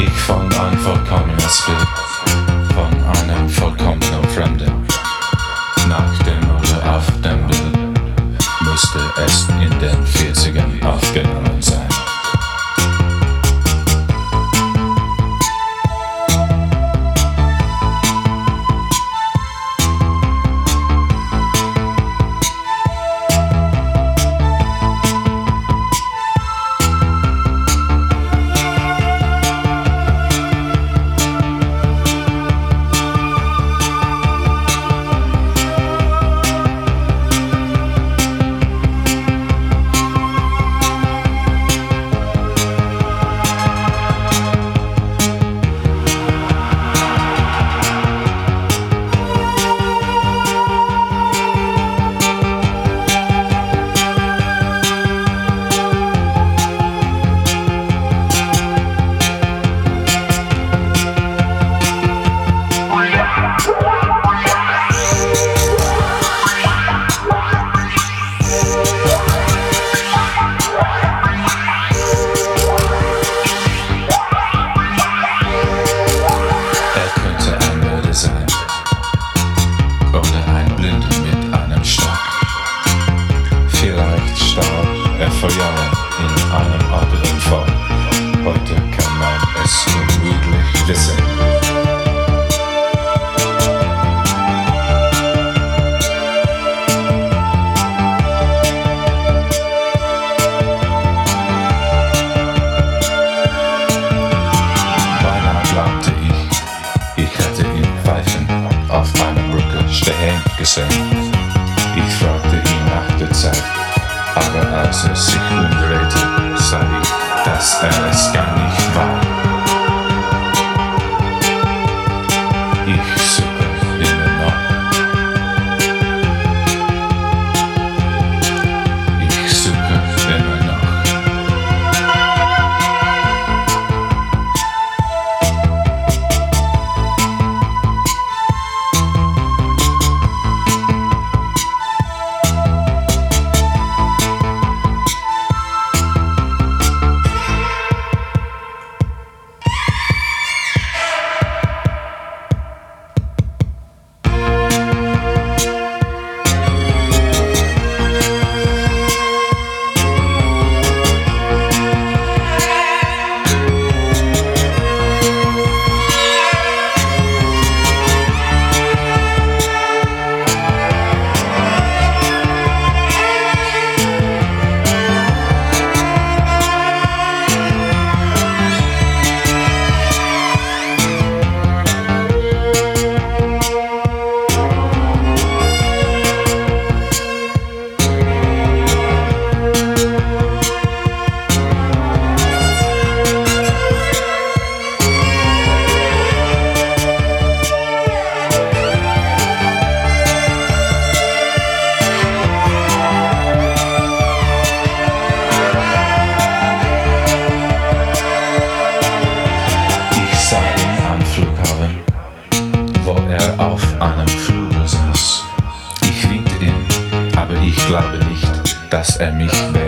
Ich fand ein vollkommenes Bild von einem vollkommenen Fremden. Nach dem oder auf dem Bild müsste es in den 40ern aufgenommen sein. Vor Jahren in einem Autounfall. Heute kann man es unmöglich wissen. Beinahe glaubte ich hätte ihn pfeifen auf einer Brücke stehen gesehen. Ich fragte ihn nach der Zeit. Aber als er sich umdrehte, sah ich, dass er es gar nicht war. Ich suche immer noch. Ich suche immer noch. Auf einem Flur saß. Ich winkte ihm, aber ich glaube nicht, dass er mich